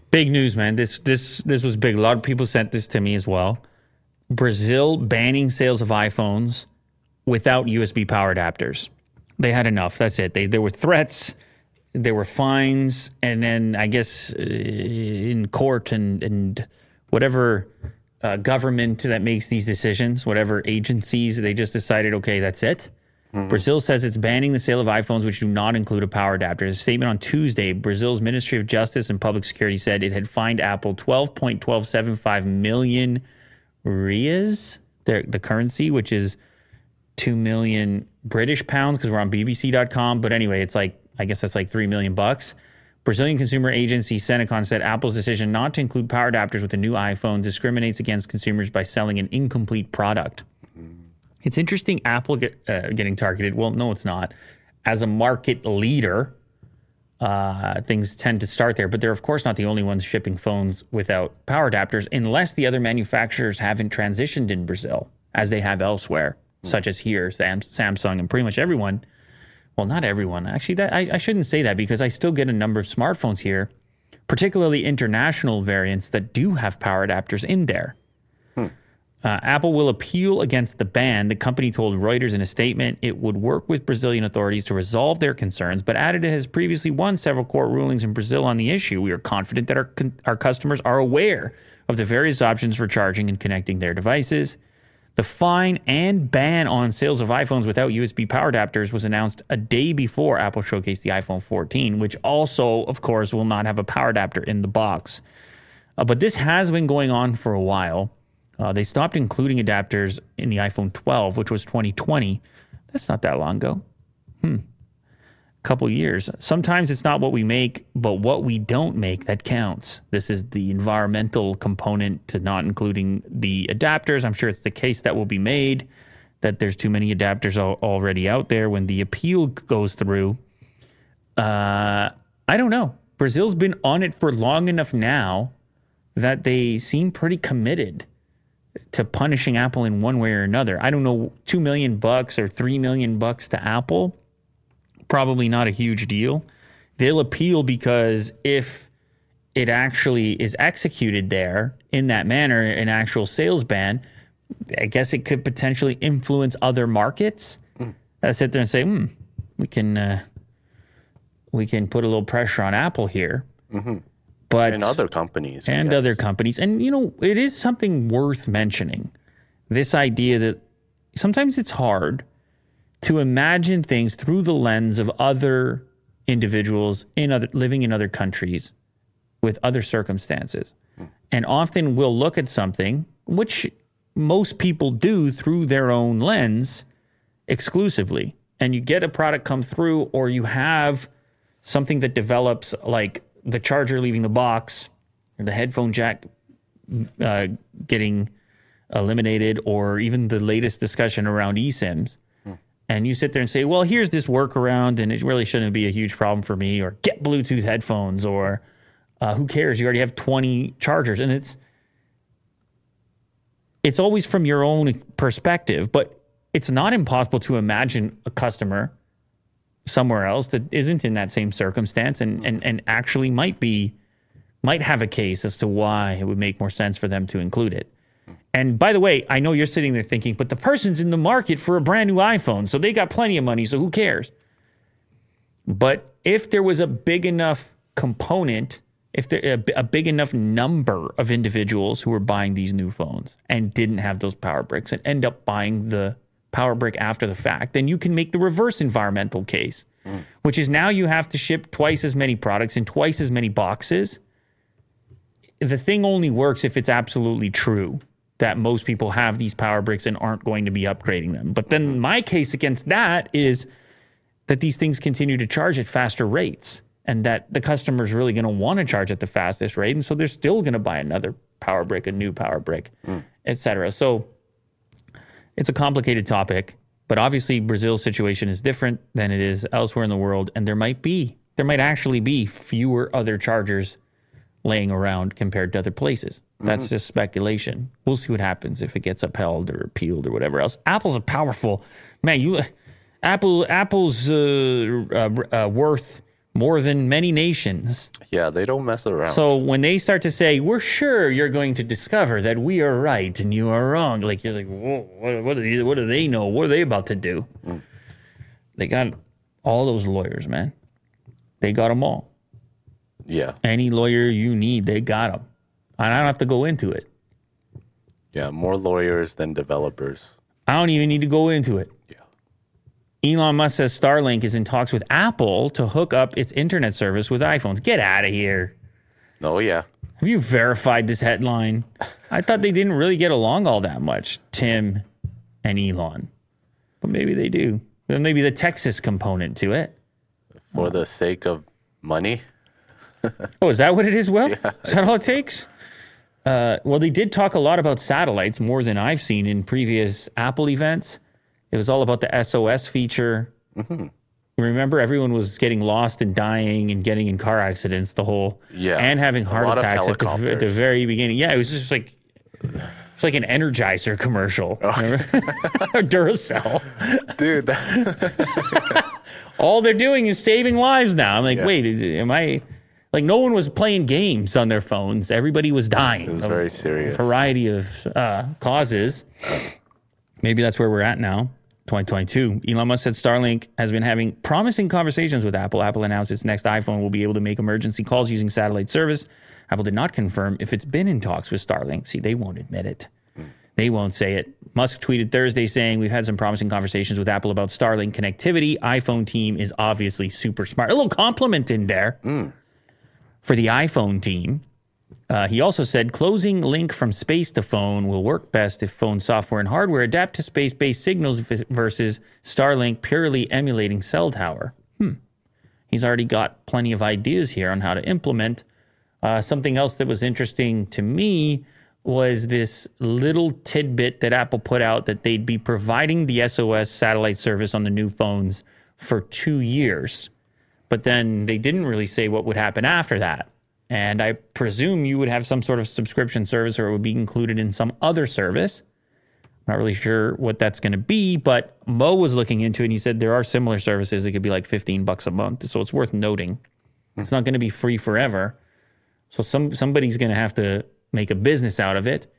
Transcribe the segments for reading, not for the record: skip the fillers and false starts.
Big news, man. This was big. A lot of people sent this to me as well. Brazil banning sales of iPhones without USB power adapters. They had enough. That's it. There were threats, there were fines, and then I guess in court and whatever government that makes these decisions, whatever agencies, they just decided, okay, that's it. Brazil says it's banning the sale of iPhones which do not include a power adapter. In a statement on Tuesday, Brazil's Ministry of Justice and Public Security said it had fined Apple 12.1275 million reais, the currency, which is 2 million British pounds because we're on BBC.com. But anyway, it's like, I guess that's like $3 million. Brazilian consumer agency Senecon said Apple's decision not to include power adapters with the new iPhone discriminates against consumers by selling an incomplete product. It's interesting Apple getting targeted. Well, no, it's not. As a market leader, things tend to start there. But they're, of course, not the only ones shipping phones without power adapters, unless the other manufacturers haven't transitioned in Brazil, as they have elsewhere, such as here, Samsung and pretty much everyone. Well, not everyone. Actually, I shouldn't say that because I still get a number of smartphones here, particularly international variants that do have power adapters in there. Apple will appeal against the ban. The company told Reuters in a statement it would work with Brazilian authorities to resolve their concerns, but added it has previously won several court rulings in Brazil on the issue. We are confident that our customers are aware of the various options for charging and connecting their devices. The fine and ban on sales of iPhones without USB power adapters was announced a day before Apple showcased the iPhone 14, which also, of course, will not have a power adapter in the box. But this has been going on for a while. They stopped including adapters in the iPhone 12, which was 2020. That's not that long ago. A couple years. Sometimes it's not what we make, but what we don't make that counts. This is the environmental component to not including the adapters. I'm sure it's the case that will be made, that there's too many adapters already out there when the appeal goes through. I don't know. Brazil's been on it for long enough now that they seem pretty committed to punishing Apple in one way or another. I don't know, $2 million or $3 million to Apple, probably not a huge deal. They'll appeal because if it actually is executed there in that manner, an actual sales ban, I guess it could potentially influence other markets. I sit there and say, we can put a little pressure on Apple here. But and other companies. And other companies. And, you know, it is something worth mentioning. This idea that sometimes it's hard to imagine things through the lens of other individuals living in other countries with other circumstances. And often we'll look at something, which most people do through their own lens exclusively. And you get a product come through, or you have something that develops like the charger leaving the box, or the headphone jack getting eliminated, or even the latest discussion around eSIMs. And you sit there and say, well, here's this workaround, and it really shouldn't be a huge problem for me, or get Bluetooth headphones, or who cares? You already have 20 chargers. And it's always from your own perspective, but it's not impossible to imagine a customer somewhere else that isn't in that same circumstance and actually might have a case as to why it would make more sense for them to include it. And by the way, I know you're sitting there thinking, but the person's in the market for a brand new iPhone, so they got plenty of money, so who cares? But if there was a big enough component, if there a big enough number of individuals who were buying these new phones and didn't have those power bricks and end up buying the power brick after the fact, then you can make the reverse environmental case, which is now you have to ship twice as many products in twice as many boxes. The thing only works if it's absolutely true that most people have these power bricks and aren't going to be upgrading them. But then my case against that is that these things continue to charge at faster rates, and that the customer is really going to want to charge at the fastest rate. And so they're still going to buy another power brick, a new power brick, et cetera. So it's a complicated topic, but obviously Brazil's situation is different than it is elsewhere in the world. And there might actually be fewer other chargers laying around compared to other places. That's just speculation. We'll see what happens if it gets upheld or appealed or whatever else. Apple's a powerful man. Apple's worth more than many nations. Yeah, they don't mess around. So when they start to say, we're sure you're going to discover that we are right and you are wrong, like you're like, whoa, what do they know? What are they about to do? They got all those lawyers, man. They got them all. Yeah. Any lawyer you need, they got them. And I don't have to go into it. Yeah, more lawyers than developers. I don't even need to go into it. Yeah. Elon Musk says Starlink is in talks with Apple to hook up its internet service with iPhones. Get out of here. Oh, yeah. Have you verified this headline? I thought they didn't really get along all that much, Tim and Elon. But maybe they do. Maybe the Texas component to it. For the sake of money. Oh, is that what it is, Will? Yeah. Is that all it takes? Well, they did talk a lot about satellites, more than I've seen in previous Apple events. It was all about the SOS feature. Mm-hmm. Remember, everyone was getting lost and dying and getting in car accidents, and having heart attacks at the very beginning. Yeah, it was just like it's like an Energizer commercial. Remember? Duracell. Dude. All they're doing is saving lives now. I'm like, wait, am I... Like, no one was playing games on their phones. Everybody was dying. It was very serious. A variety of causes. Maybe that's where we're at now, 2022. Elon Musk said Starlink has been having promising conversations with Apple. Apple announced its next iPhone will be able to make emergency calls using satellite service. Apple did not confirm if it's been in talks with Starlink. See, they won't admit it. They won't say it. Musk tweeted Thursday saying, we've had some promising conversations with Apple about Starlink connectivity. iPhone team is obviously super smart. A little compliment in there. For the iPhone team. He also said closing link from space to phone will work best if phone software and hardware adapt to space-based signals versus Starlink purely emulating cell tower. He's already got plenty of ideas here on how to implement. Something else that was interesting to me was this little tidbit that Apple put out that they'd be providing the SOS satellite service on the new phones for 2 years. But then they didn't really say what would happen after that. And I presume you would have some sort of subscription service or it would be included in some other service. I'm not really sure what that's going to be, but Mo was looking into it and he said there are similar services. It could be like $15 a month. So it's worth noting. It's not going to be free forever. So somebody's going to have to make a business out of it.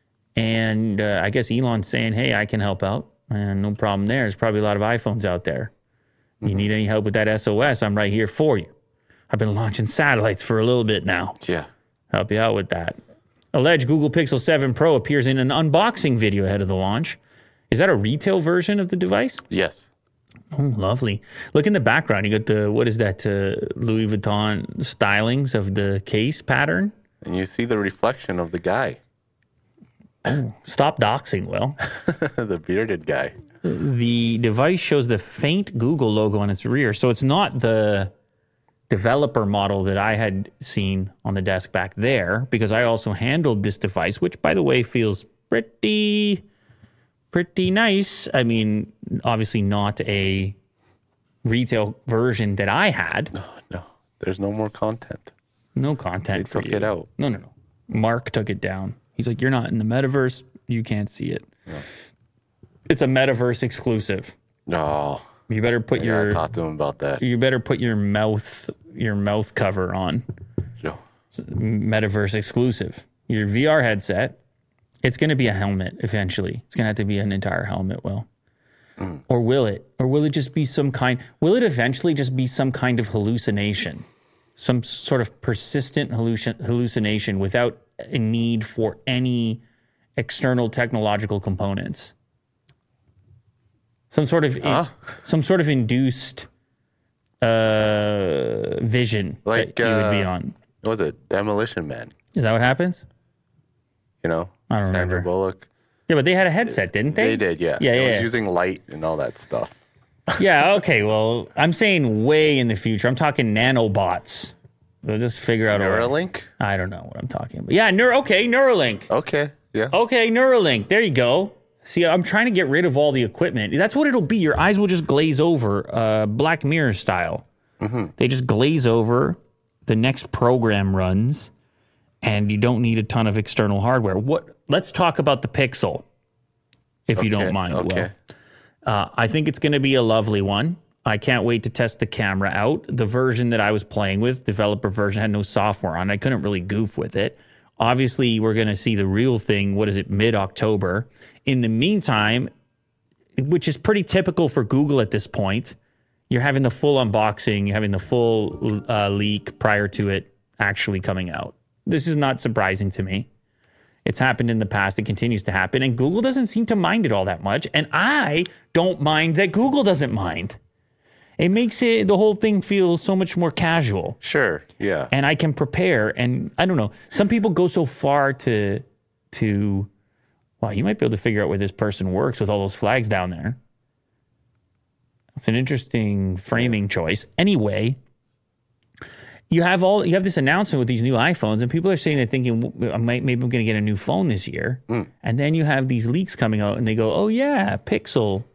And I guess Elon's saying, hey, I can help out. And no problem there. There's probably a lot of iPhones out there. You need any help with that SOS, I'm right here for you. I've been launching satellites for a little bit now. Yeah. Help you out with that. Alleged Google Pixel 7 Pro appears in an unboxing video ahead of the launch. Is that a retail version of the device? Yes. Oh, lovely. Look in the background. You got Louis Vuitton stylings of the case pattern. And you see the reflection of the guy. Oh, stop doxing, Will. The bearded guy. The device shows the faint Google logo on its rear. So it's not the developer model that I had seen on the desk back there, because I also handled this device, which, by the way, feels pretty nice. I mean, obviously not a retail version that I had. No. There's no more content. No content for you. They took it out. No. Mark took it down. He's like, you're not in the metaverse. You can't see it. No. It's a metaverse exclusive. No. You better put I talk to him about that. You better put your mouth cover on. No. Metaverse exclusive. Your VR headset. It's going to be a helmet eventually. It's going to have to be an entire helmet, Will. Or will it? Or will it just be will it eventually just be some kind of hallucination? Some sort of persistent hallucination without a need for any external technological components? Some sort of induced vision like, that you would be on. What was it? Demolition Man. Is that what happens? You know? I don't Sandra remember. Bullock. Yeah, but they had a headset, didn't they? They did, yeah. It was using light and all that stuff. Yeah, okay. Well, I'm saying way in the future. I'm talking nanobots. We'll just figure out Neuralink? I don't know what I'm talking about. Yeah, Neuralink. Okay, yeah. Okay, Neuralink. There you go. See, I'm trying to get rid of all the equipment. That's what it'll be. Your eyes will just glaze over, Black Mirror style. Mm-hmm. They just glaze over. The next program runs, and you don't need a ton of external hardware. Let's talk about the Pixel, if you don't mind. Okay. Will. I think it's going to be a lovely one. I can't wait to test the camera out. The version that I was playing with, developer version, had no software on. I couldn't really goof with it. Obviously, we're going to see the real thing, mid-October. In the meantime, which is pretty typical for Google at this point, you're having the full unboxing, you're having the full leak prior to it actually coming out. This is not surprising to me. It's happened in the past. It continues to happen. And Google doesn't seem to mind it all that much. And I don't mind that Google doesn't mind. It makes the whole thing feel so much more casual. Sure, yeah. And I can prepare. And I don't know. Some people go so far to wow, you might be able to figure out where this person works with all those flags down there. It's an interesting framing choice. Anyway, you have this announcement with these new iPhones, and people are saying they're thinking, maybe I'm going to get a new phone this year. And then you have these leaks coming out, and they go, oh yeah, Pixel.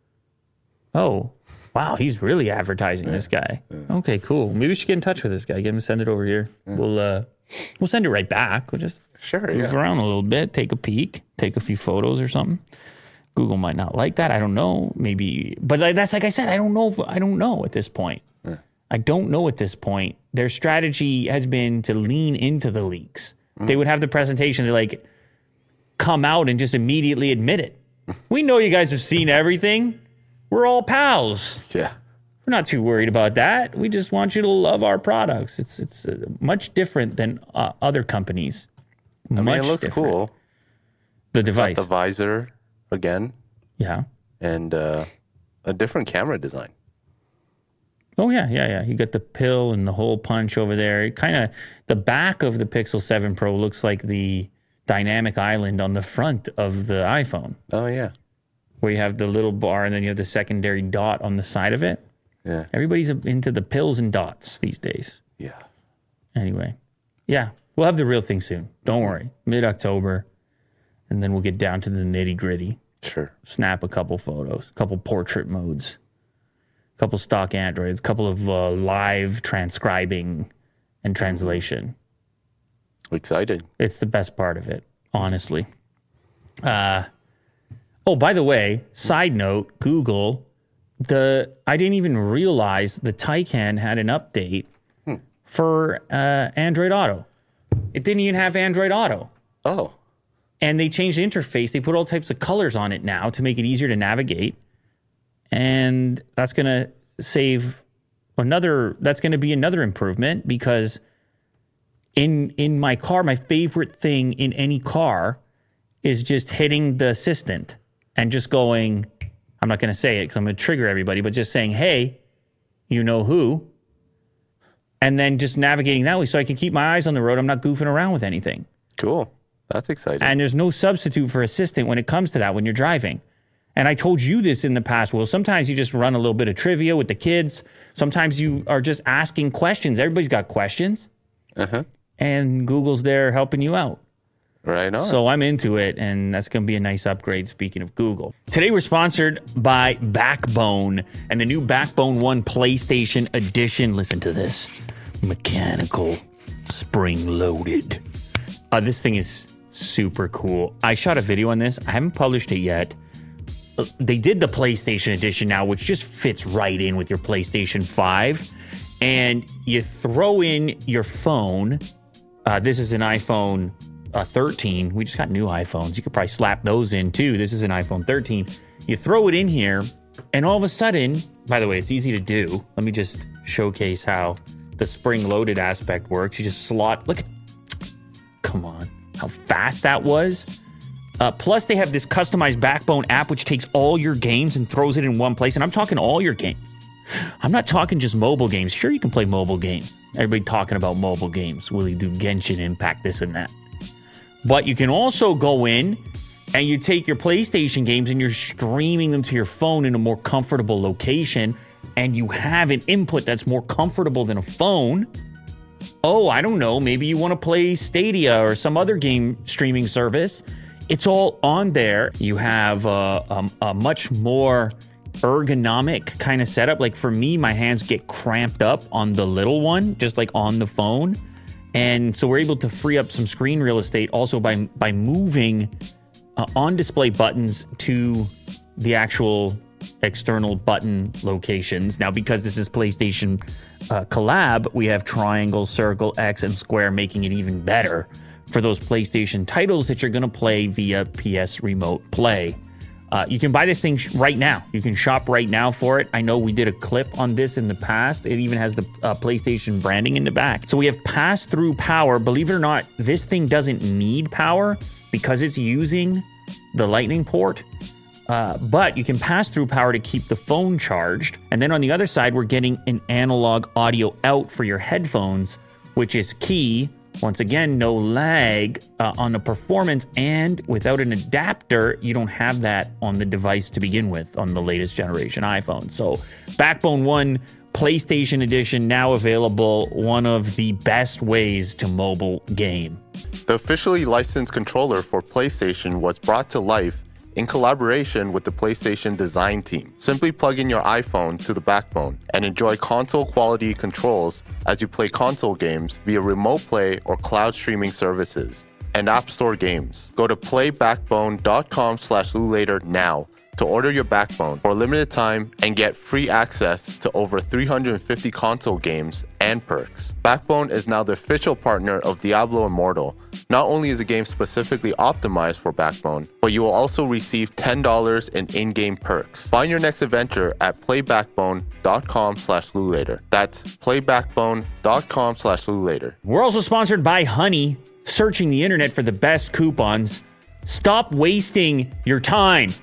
Oh, wow, he's really advertising this guy. Okay, cool. Maybe we should get in touch with this guy. Get him to send it over here. We'll send it right back. We'll just move around a little bit, take a peek, take a few photos or something. Google might not like that. I don't know. Maybe, but that's like I said. I don't know at this point. I don't know at this point. Their strategy has been to lean into the leaks. They would have the presentation to like come out and just immediately admit it. We know you guys have seen everything. We're all pals. Yeah. We're not too worried about that. We just want you to love our products. It's much different than other companies. I mean, it looks cool. The device. The visor again. Yeah. And a different camera design. Oh, yeah. You got the pill and the hole punch over there. The back of the Pixel 7 Pro looks like the dynamic island on the front of the iPhone. Oh, yeah. Where you have the little bar and then you have the secondary dot on the side of it. Yeah. Everybody's into the pills and dots these days. Yeah. Anyway, yeah, we'll have the real thing soon. Don't worry. Mid-October. And then we'll get down to the nitty-gritty. Sure. Snap a couple photos, a couple portrait modes, a couple stock Androids, a couple of live transcribing and translation. Excited. It's the best part of it, honestly. Oh, by the way, side note, Google, I didn't even realize the Taycan had an update for Android Auto. It didn't even have Android Auto. Oh. And they changed the interface. They put all types of colors on it now to make it easier to navigate. And that's going to that's going to be another improvement because in my car, my favorite thing in any car is just hitting the assistant and just going, I'm not going to say it because I'm going to trigger everybody, but just saying, hey, you know who? And then just navigating that way so I can keep my eyes on the road. I'm not goofing around with anything. Cool. That's exciting. And there's no substitute for assistant when it comes to that when you're driving. And I told you this in the past, Will. Sometimes you just run a little bit of trivia with the kids. Sometimes you are just asking questions. Everybody's got questions. Uh-huh. And Google's there helping you out. Right on. So I'm into it, and that's going to be a nice upgrade, speaking of Google. Today we're sponsored by Backbone and the new Backbone 1 PlayStation Edition. Listen to this. Mechanical, spring-loaded. This thing is super cool. I shot a video on this. I haven't published it yet. They did the PlayStation Edition now, which just fits right in with your PlayStation 5. And you throw in your phone. This is an iPhone 13. We just got new iPhones. You could probably slap those in too. This is an iPhone 13. You throw it in here, and all of a sudden, by the way, it's easy to do. Let me just showcase how the spring-loaded aspect works. You just slot. Come on, how fast that was. Plus, they have this customized Backbone app, which takes all your games and throws it in one place. And I'm talking all your games. I'm not talking just mobile games. Sure, you can play mobile games. Everybody talking about mobile games. Will you do Genshin Impact, this and that? But you can also go in and you take your PlayStation games and you're streaming them to your phone in a more comfortable location. And you have an input that's more comfortable than a phone. Oh, I don't know. Maybe you want to play Stadia or some other game streaming service. It's all on there. You have a much more ergonomic kind of setup. Like for me, my hands get cramped up on the little one, just like on the phone. And so we're able to free up some screen real estate also by moving on-display buttons to the actual external button locations. Now, because this is PlayStation collab, we have triangle, circle, X, and square, making it even better for those PlayStation titles that you're going to play via PS Remote Play. You can buy this thing right now. You can shop right now for it. I know we did a clip on this in the past. It even has the PlayStation branding in the back. So we have pass-through power. Believe it or not, this thing doesn't need power because it's using the Lightning port. But you can pass through power to keep the phone charged. And then on the other side, we're getting an analog audio out for your headphones, which is key. Once again, no lag on the performance, and without an adapter, you don't have that on the device to begin with on the latest generation iPhone. So Backbone 1 PlayStation Edition now available, one of the best ways to mobile game. The officially licensed controller for PlayStation was brought to life in collaboration with the PlayStation design team. Simply plug in your iPhone to the Backbone and enjoy console quality controls as you play console games via remote play or cloud streaming services and App Store games. Go to playbackbone.com/lulater now to order your Backbone for a limited time and get free access to over 350 console games and perks. Backbone is now the official partner of Diablo Immortal. Not only is the game specifically optimized for Backbone, but you will also receive $10 in-game perks. Find your next adventure at playbackbone.com/lulater. That's playbackbone.com/lulater. We're also sponsored by Honey, searching the internet for the best coupons. Stop wasting your time.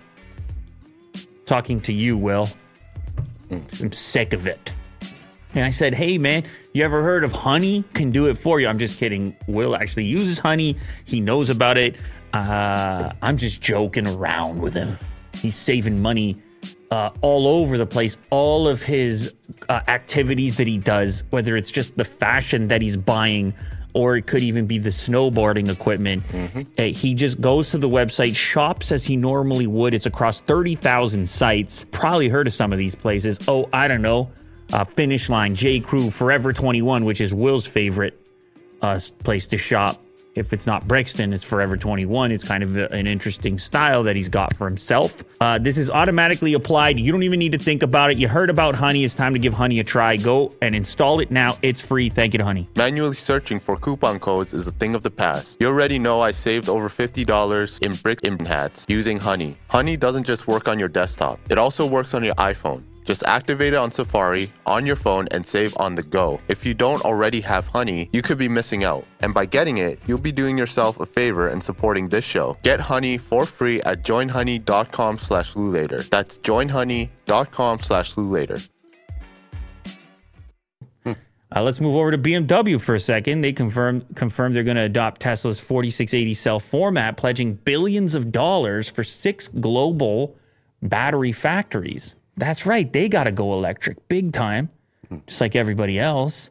Talking to you, Will. I'm sick of it. And I said, hey, man, you ever heard of Honey? Can do it for you. I'm just kidding. Will actually uses Honey. He knows about it. I'm just joking around with him. He's saving money all over the place. All of his activities that he does, whether it's just the fashion that he's buying, or it could even be the snowboarding equipment. He just goes to the website, shops as he normally would. It's across 30,000 sites. Probably heard of some of these places. Oh, I don't know. Finish Line, J. Crew, Forever 21, which is Will's favorite place to shop. If it's not Brixton, it's Forever 21. It's kind of an interesting style that he's got for himself. This is automatically applied. You don't even need to think about it. You heard about Honey. It's time to give Honey a try. Go and install it now. It's free. Thank you to Honey. Manually searching for coupon codes is a thing of the past. You already know I saved over $50 in Brixton hats using Honey. Honey doesn't just work on your desktop. It also works on your iPhone. Just activate it on Safari, on your phone, and save on the go. If you don't already have Honey, you could be missing out. And by getting it, you'll be doing yourself a favor and supporting this show. Get Honey for free at joinhoney.com/lulater. That's joinhoney.com/lulater. Let's move over to BMW for a second. They confirmed they're going to adopt Tesla's 4680 cell format, pledging billions of dollars for 6 global battery factories. That's right. They got to go electric big time, just like everybody else.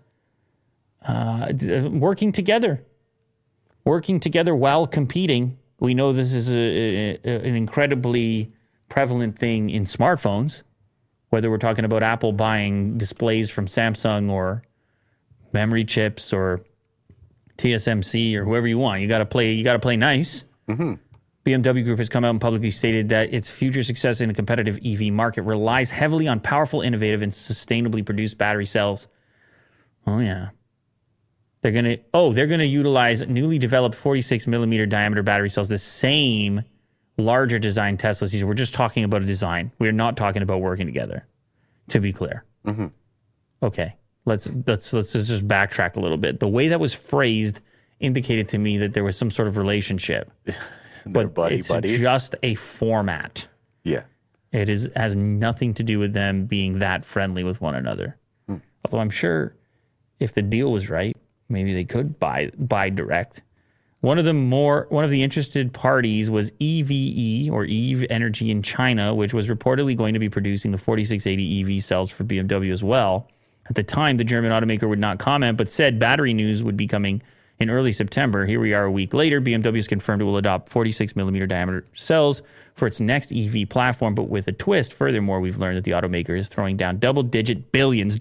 Working together while competing. We know this is an incredibly prevalent thing in smartphones, whether we're talking about Apple buying displays from Samsung or memory chips or TSMC or whoever you want. You got to play nice. BMW Group has come out and publicly stated that its future success in a competitive EV market relies heavily on powerful, innovative, and sustainably produced battery cells. Oh, yeah. They're going to utilize newly developed 46 millimeter diameter battery cells, the same larger design Teslas use. We're just talking about a design. We're not talking about working together, to be clear. Okay. Let's just backtrack a little bit. The way that was phrased indicated to me that there was some sort of relationship. But it's just a format. Yeah. It has nothing to do with them being that friendly with one another. Although I'm sure if the deal was right, maybe they could buy direct. One of the interested parties was EVE or Eve Energy in China, which was reportedly going to be producing the 4680 EV cells for BMW as well. At the time, the German automaker would not comment, but said battery news would be coming in early September. Here we are a week later. BMW has confirmed it will adopt 46 millimeter diameter cells for its next EV platform, but with a twist. Furthermore, we've learned that the automaker is throwing down double-digit billions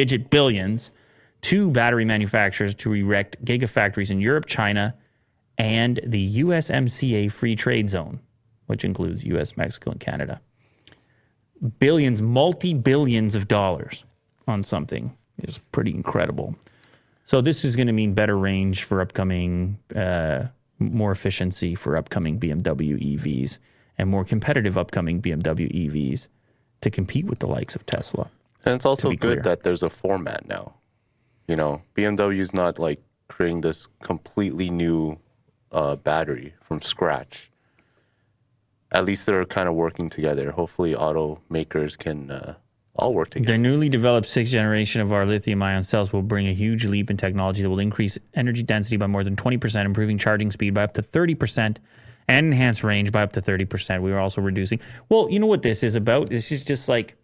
to battery manufacturers to erect gigafactories in Europe, China, and the USMCA free trade zone, which includes US, Mexico, and Canada. billions, multi-billions of dollars on something is pretty incredible. So this is going to mean better range for upcoming, more efficiency for upcoming BMW EVs and more competitive upcoming BMW EVs to compete with the likes of Tesla. And it's also good that there's a format now. You know, BMW is not like creating this completely new battery from scratch. At least they're kind of working together. Hopefully automakers can all work together. The newly developed 6th generation of our lithium-ion cells will bring a huge leap in technology that will increase energy density by more than 20%, improving charging speed by up to 30%, and enhance range by up to 30%. We are also reducing... Well, you know what this is about? This is just like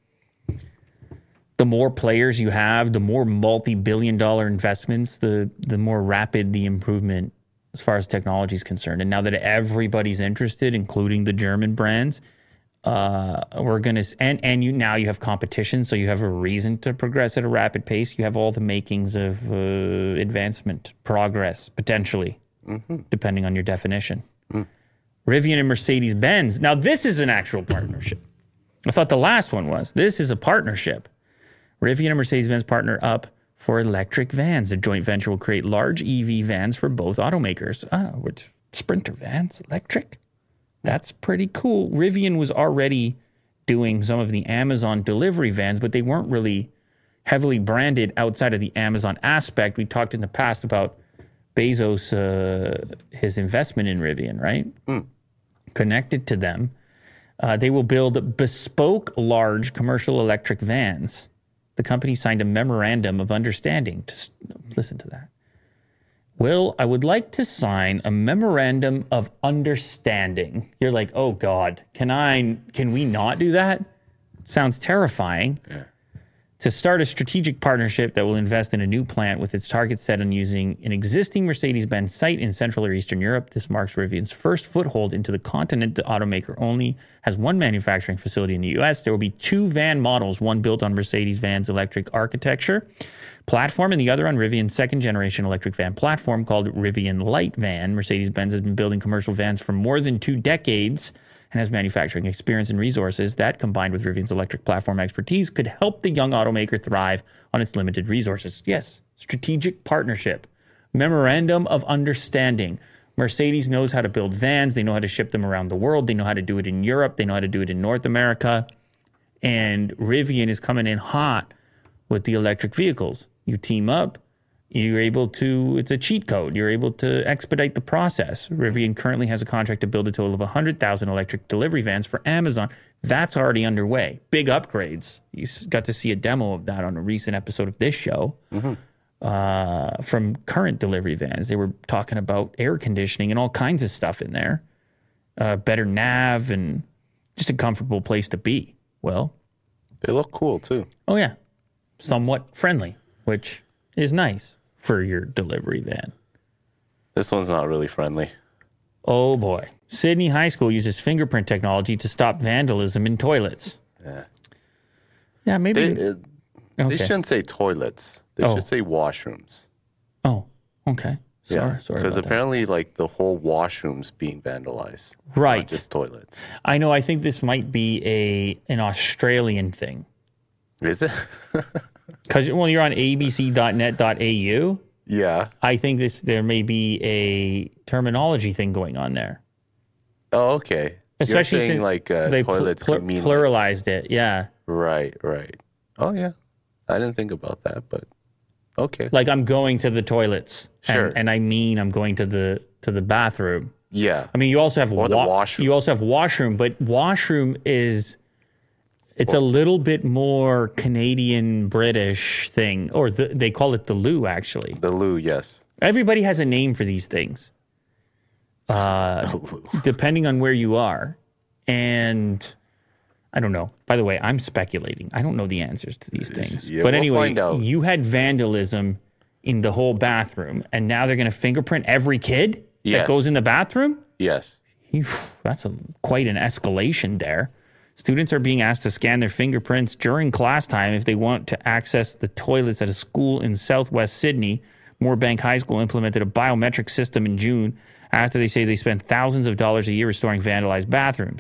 the more players you have, the more multi-billion-dollar investments, the more rapid the improvement as far as technology is concerned. And now that everybody's interested, including the German brands, we're going to, and now you have competition, so you have a reason to progress at a rapid pace. You have all the makings of advancement, progress, potentially, depending on your definition. Rivian and Mercedes-Benz. Now, this is an actual partnership. I thought the last one was. This is a partnership. Rivian and Mercedes-Benz partner up for electric vans. The joint venture will create large EV vans for both automakers. Which Sprinter vans, electric? That's pretty cool. Rivian was already doing some of the Amazon delivery vans, but they weren't really heavily branded outside of the Amazon aspect. We talked in the past about Bezos, his investment in Rivian, right? Connected to them. They will build bespoke large commercial electric vans. The company signed a memorandum of understanding. Listen to that. Will, I would like to sign a memorandum of understanding. You're like, oh God, can we not do that? Sounds terrifying. Yeah. To start a strategic partnership that will invest in a new plant with its target set on using an existing Mercedes-Benz site in Central or Eastern Europe. This marks Rivian's first foothold into the continent. The automaker only has one manufacturing facility in the U.S. There will be 2 van models, one built on Mercedes Van's electric architecture platform and the other on Rivian's second-generation electric van platform called Rivian Light Van. Mercedes-Benz has been building commercial vans for more than 2 decades and has manufacturing experience and resources that, combined with Rivian's electric platform expertise, could help the young automaker thrive on its limited resources. Yes, strategic partnership, memorandum of understanding. Mercedes knows how to build vans. They know how to ship them around the world. They know how to do it in Europe. They know how to do it in North America. And Rivian is coming in hot with the electric vehicles. You team up. You're able to, it's a cheat code. You're able to expedite the process. Rivian currently has a contract to build a total of 100,000 electric delivery vans for Amazon. That's already underway. Big upgrades. You got to see a demo of that on a recent episode of this show from current delivery vans. They were talking about air conditioning and all kinds of stuff in there. Better nav and just a comfortable place to be. Well, they look cool too. Oh, yeah. Somewhat friendly, which is nice for your delivery van. This one's not really friendly. Oh, boy. Sydney High School uses fingerprint technology to stop vandalism in toilets. Yeah, maybe. They shouldn't say toilets. They should say washrooms. Oh, okay. Sorry because apparently, like, the whole washroom's being vandalized. Right. Not just toilets. I know. I think this might be an Australian thing. Is it? Because, you're on abc.net.au. Yeah. I think there may be a terminology thing going on there. Oh, okay. Especially You're saying since like they toilets could mean pluralized it. Yeah. Right. Oh, yeah. I didn't think about that, but okay. Like I'm going to the toilets. Sure. And I mean I'm going to the bathroom. Yeah. I mean, you also have the washroom. You also have washroom, but washroom is... It's a little bit more Canadian British thing, or they call it the loo, actually. The loo, yes. Everybody has a name for these things, depending on where you are. And I don't know. By the way, I'm speculating. I don't know the answers to these things. Yeah, but we'll anyway, find out. You had vandalism in the whole bathroom, and now they're going to fingerprint every kid that goes in the bathroom? Yes. That's quite an escalation there. Students are being asked to scan their fingerprints during class time if they want to access the toilets at a school in southwest Sydney. Moorebank High School implemented a biometric system in June after they say they spend thousands of dollars a year restoring vandalized bathrooms.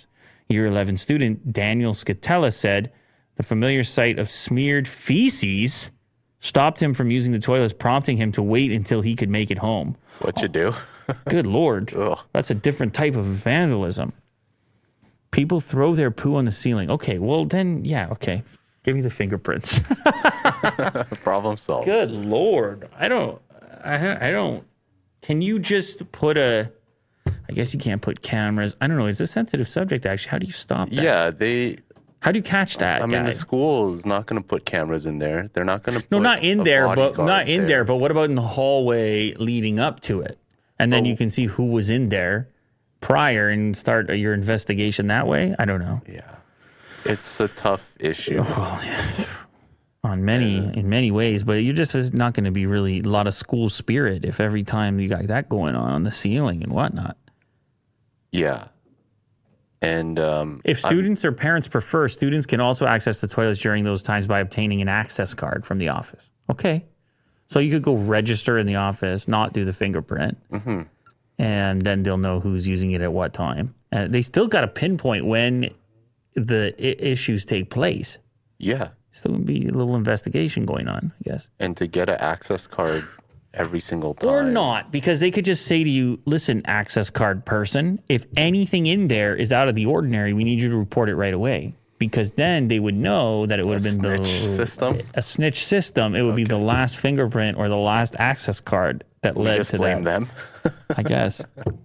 Year 11 student Daniel Scatella said the familiar sight of smeared feces stopped him from using the toilets, prompting him to wait until he could make it home. That's what you do. Good Lord. Ugh. That's a different type of vandalism. People throw their poo on the ceiling. Okay, well then, yeah, okay. Give me the fingerprints. Problem solved. Good Lord. I don't, can you just put I guess you can't put cameras. I don't know. It's a sensitive subject, actually. How do you stop that? Yeah, How do you catch that? I mean, the school is not going to put cameras in there. They're not going to put not in there, but bodyguard but what about in the hallway leading up to it? And then you can see who was in there prior and start your investigation that way? I don't know. Yeah. It's a tough issue. In many ways, but you're just it's not going to be really a lot of school spirit if every time you got that going on the ceiling and whatnot. Yeah. And if students or parents prefer, students can also access the toilets during those times by obtaining an access card from the office. Okay. So you could go register in the office, not do the fingerprint, and then they'll know who's using it at what time. And they still got to pinpoint when the issues take place. Yeah. Still going to be a little investigation going on, I guess. And to get an access card every single time. Or not, because they could just say to you, listen, access card person, if anything in there is out of the ordinary, we need you to report it right away. Because then they would know that it would have been a snitch system. It would be the last fingerprint or the last access card that led to that. Just blame them. I guess.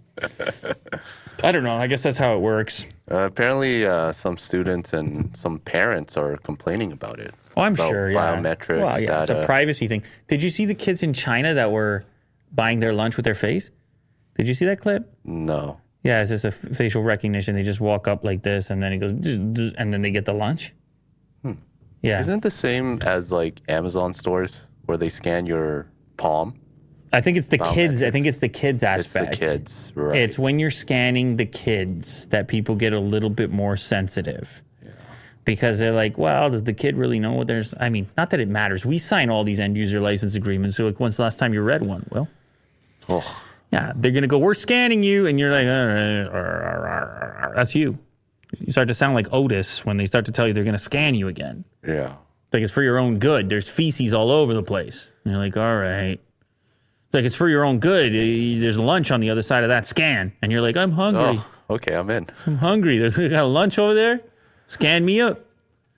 I don't know. I guess that's how it works. Apparently, some students and some parents are complaining about it. Oh, I'm sure, yeah. Biometrics, well, yeah, data. It's a privacy thing. Did you see the kids in China that were buying their lunch with their face? Did you see that clip? No. Yeah, it's just a facial recognition. They just walk up like this, and then it goes, and then they get the lunch. Yeah. Isn't it the same as like Amazon stores where they scan your palm? I think it's the kids. I think it's the kids aspect. It's the kids, right? It's when you're scanning the kids that people get a little bit more sensitive. Yeah. Because they're like, well, does the kid really know what there's... I mean, not that it matters. We sign all these end user license agreements. So like, when's the last time you read one? Well, yeah, they're going to go, we're scanning you. And you're like, that's you. You start to sound like Otis when they start to tell you they're going to scan you again. Yeah. Like it's for your own good. There's feces all over the place. And you're like, all right. It's like it's for your own good. There's lunch on the other side of that scan. And you're like, I'm hungry. Oh, okay, I'm in. I'm hungry. There's got a lunch over there. Scan me up.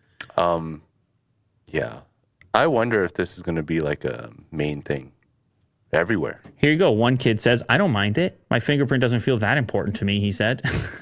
Yeah. I wonder if this is going to be like a main thing everywhere. Here you go. One kid says, I don't mind it. My fingerprint doesn't feel that important to me, he said.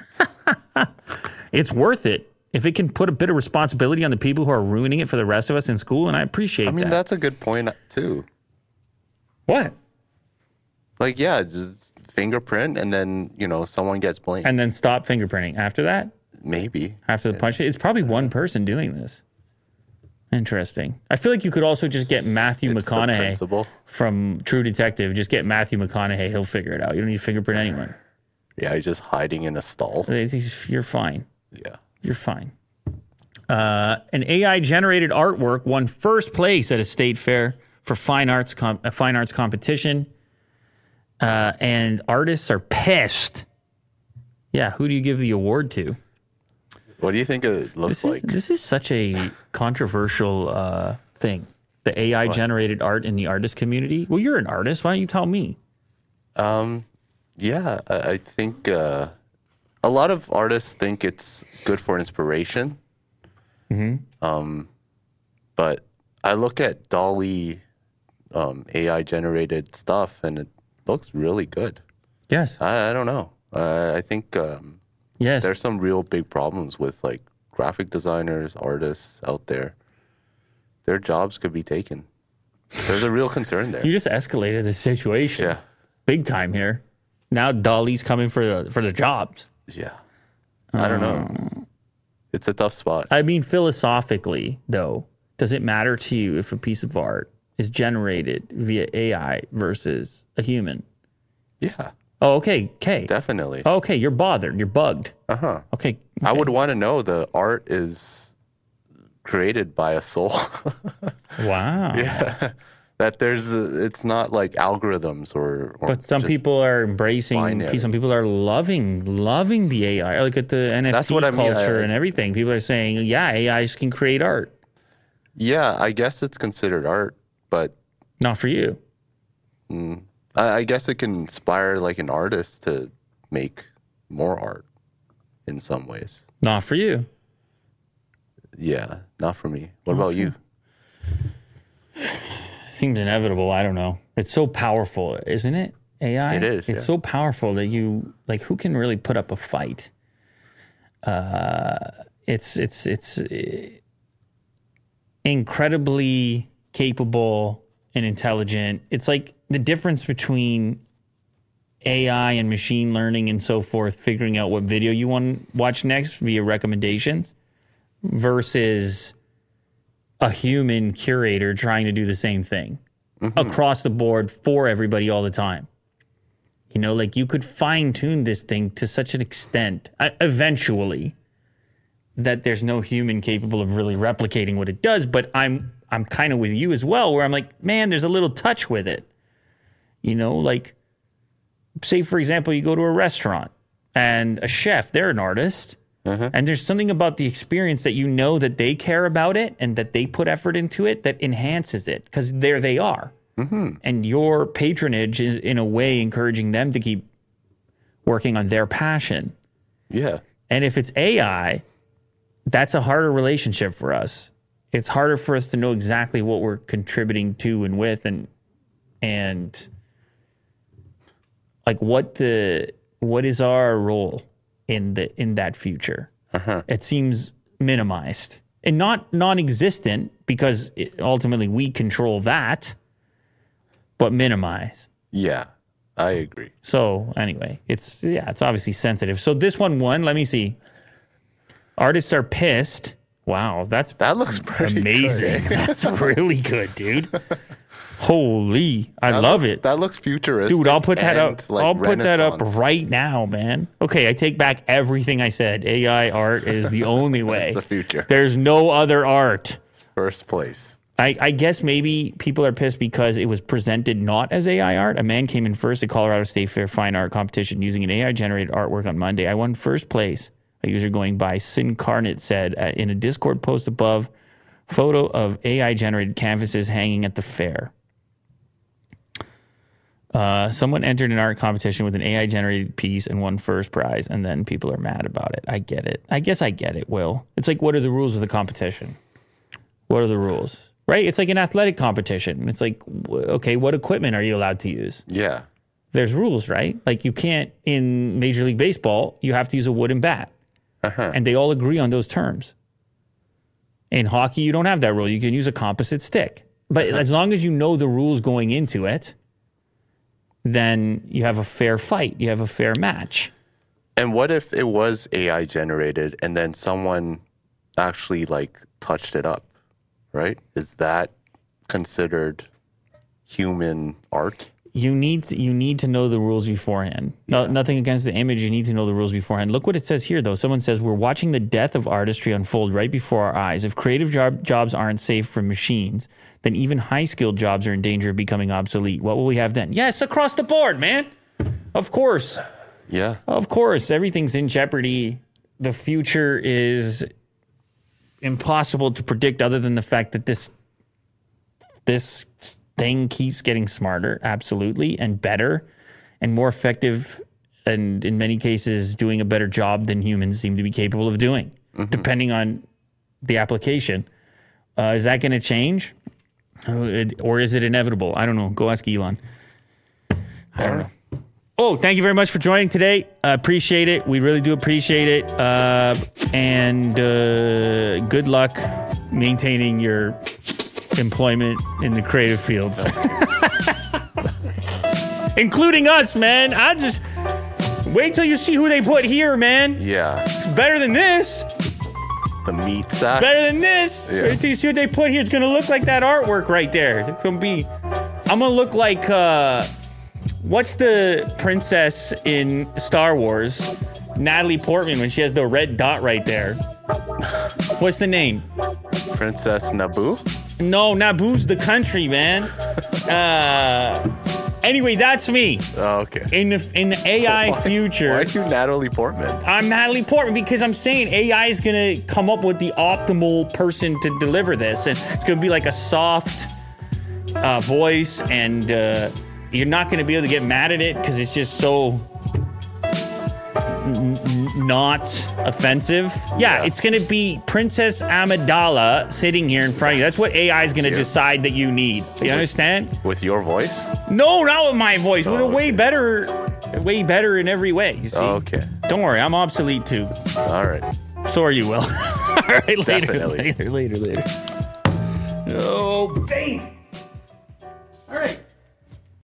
It's worth it. If it can put a bit of responsibility on the people who are ruining it for the rest of us in school, and I appreciate that. I mean, that's a good point, too. What? Like, yeah, just fingerprint, and then, someone gets blamed. And then stop fingerprinting. After that? Maybe. After the punch? It's probably one person doing this. Interesting. I feel like you could also just get Matthew McConaughey from True Detective. Just get Matthew McConaughey. He'll figure it out. You don't need to fingerprint anyone. Yeah, he's just hiding in a stall. You're fine. Yeah. You're fine. An AI-generated artwork won first place at a state fair for a fine arts competition. And artists are pissed. Yeah, who do you give the award to? What do you think it looks like? This is such a controversial thing. The AI-generated art in the artist community. Well, you're an artist. Why don't you tell me? Yeah, I think a lot of artists think it's good for inspiration. But I look at DALL-E AI-generated stuff, and it looks really good. Yes. I don't know. I think there's some real big problems with like graphic designers, artists out there. Their jobs could be taken. There's a real concern there. You just escalated the situation. Yeah. Big time here. Now DALL-E's coming for the jobs. Yeah. I don't know. It's a tough spot. I mean, philosophically, though, does it matter to you if a piece of art is generated via AI versus a human? Yeah. Oh, okay. Definitely. Oh, okay, you're bothered. You're bugged. Okay. I would want to know the art is created by a soul. Wow. Yeah. that it's not like algorithms or But some just people are embracing, binary. some people are loving the AI. Look at the NFT what I mean. culture and everything. People are saying, yeah, AIs can create art. Yeah, I guess it's considered art, but Not for you. I guess it can inspire like an artist to make more art in some ways. Not for you. Yeah, not for me. What about you? Seems inevitable. I don't know. It's so powerful, isn't it? AI? It is, It's yeah. so powerful that who can really put up a fight? It's incredibly capable and intelligent. It's like the difference between AI and machine learning and so forth, figuring out what video you want to watch next via recommendations versus a human curator trying to do the same thing across the board for everybody all the time. You know, like you could fine tune this thing to such an extent eventually that there's no human capable of really replicating what it does. But I'm kind of with you as well, where I'm like, man, there's a little touch with it. You know, like say, for example, you go to a restaurant and a chef, they're an artist. And there's something about the experience that you know that they care about it and that they put effort into it that enhances it because there they are. And your patronage is in a way encouraging them to keep working on their passion. Yeah. And if it's AI, that's a harder relationship for us. It's harder for us to know exactly what we're contributing to and with and like what is our role in that future. It seems minimized and not non-existent because ultimately we control that, but minimized. Yeah, I agree. So anyway, it's obviously sensitive. So this one won. Let me see. Artists are pissed. Wow, that looks pretty amazing. good. That's really good, dude. Holy, I love it. That looks futuristic. Dude, I'll put that up. and, like, I'll put that up Renaissance. right now, man. Okay, I take back everything I said. AI art is the only way. It's the future. There's no other art. First place. I guess maybe people are pissed because it was presented not as AI art. A man came in first at Colorado State Fair Fine Art Competition using an AI-generated artwork on Monday. I won first place. A user going by Sincarnate said in a Discord post above, photo of AI-generated canvases hanging at the fair. Someone entered an art competition with an AI-generated piece and won first prize, and then people are mad about it. I get it. I guess I get it, Will. It's like, what are the rules of the competition? What are the rules? Right? It's like an athletic competition. It's like, okay, what equipment are you allowed to use? Yeah. There's rules, right? Like you can't, in Major League Baseball, you have to use a wooden bat. And they all agree on those terms. In hockey, you don't have that rule. You can use a composite stick. But as long as you know the rules going into it, then you have a fair fight. You have a fair match. And what if it was AI generated and then someone actually like touched it up, right? Is that considered human art? You need to know the rules beforehand. No, nothing against the image. You need to know the rules beforehand. Look what it says here, though. Someone says, we're watching the death of artistry unfold right before our eyes. If creative jobs aren't safe for machines, then even high-skilled jobs are in danger of becoming obsolete. What will we have then? Yes, across the board, man. Of course. Yeah. Of course. Everything's in jeopardy. The future is impossible to predict other than the fact that this thing keeps getting smarter, absolutely, and better and more effective, and in many cases doing a better job than humans seem to be capable of doing, depending on the application. Is that going to change? Or is it inevitable? I don't know. Go ask Elon. I don't know. Oh, thank you very much for joining today. I appreciate it. We really do appreciate it. And good luck maintaining your employment in the creative fields. Including us, man. I just wait till you see who they put here, man. Yeah. It's better than this. The meat sack. Better than this. Yeah. Wait till you see what they put here. It's gonna look like that artwork right there. It's gonna be. I'm gonna look like what's the princess in Star Wars? Natalie Portman when she has the red dot right there. What's the name? Princess Naboo? No, Naboo's the country, man. Anyway, that's me. Oh, okay. In the AI future. Why are you Natalie Portman? I'm Natalie Portman because I'm saying AI is going to come up with the optimal person to deliver this. And it's going to be like a soft voice, and you're not going to be able to get mad at it because it's just so not offensive. Yeah, it's going to be Princess Amidala sitting here in front of you. That's what AI is going to decide that you need. You understand? With your voice? No, not with my voice. With a okay. way better in every way. You see? Okay. Don't worry, I'm obsolete too. All right. So are you, Will. All right, later. Definitely. Later. Oh, babe.